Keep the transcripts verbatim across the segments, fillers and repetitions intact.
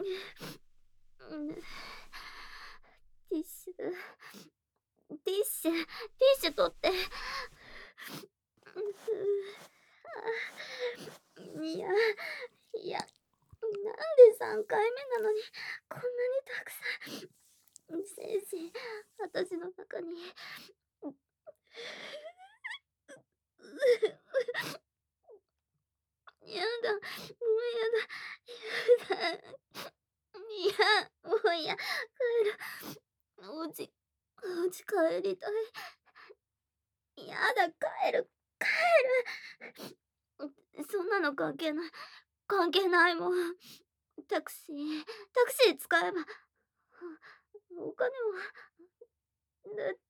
うん、ティッシュ、ティッシュ、ティッシュ取って。いや、いや、なんでさんかいめなのに、こんなにたくさん、精子、私の中に。やだ、もうやだ、やだ。いや、もういや、帰る。お家、お家帰りたい。やだ、帰る、帰る。そんなの関係ない。関係ないもん。タクシー、タクシー使えば、お金も、だって、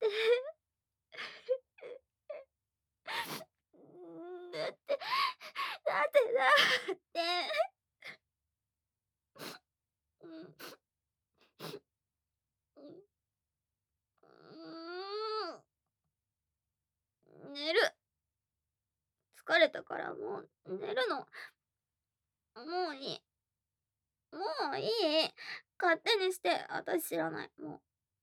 だって、だって、だって、うん、うん、うーん、寝る。疲れたからもう寝るの。もういい。もういい。勝手にして、私知らない。も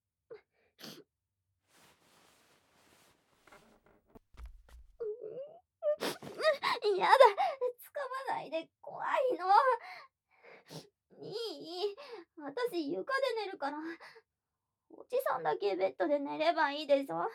う。やだ。掴まないで。怖いの。いい。私床で寝るから。おじさんだけベッドで寝ればいいでしょ。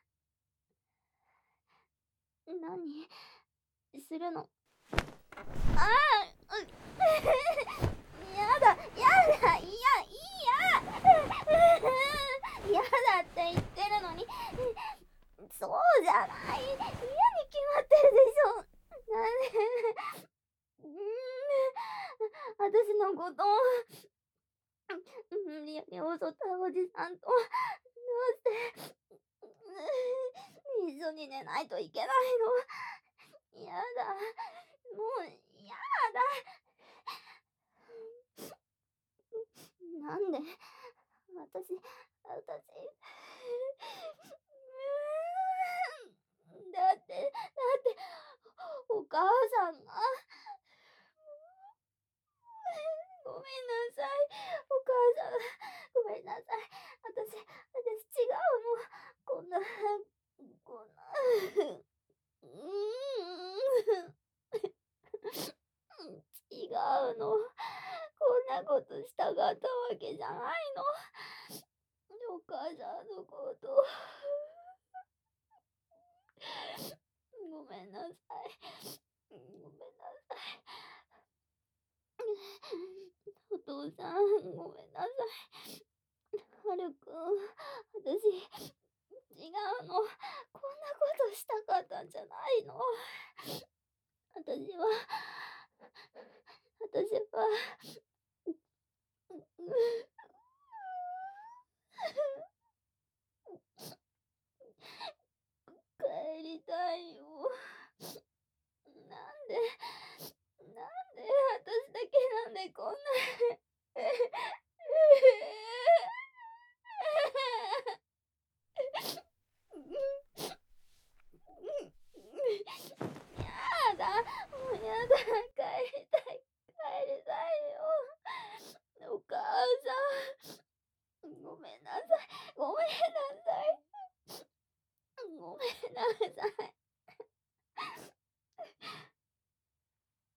何するの。ああ、うやだ、やだ、いや、いや、やだって言ってるのに、そうじゃない、嫌に決まってるでしょ。なんで、うーん、私のことを、無理やり襲ったおじさんと、どうして、一緒に寝ないといけないの。やだ、もう、やだ。なんで、私、私、うーん、だって、だって、お母さんが、ごめんなさい、お母さん、ごめんなさい。私、私違うの。こんな、こんな、うーん、違うの。こんなことしたかったわけじゃないの。お母さんのこと、ごめんなさい。ごめんなさい。お父さん、ごめんなさい。はるくん、私、違うの。こんなことしたかったんじゃないの。私は、私は、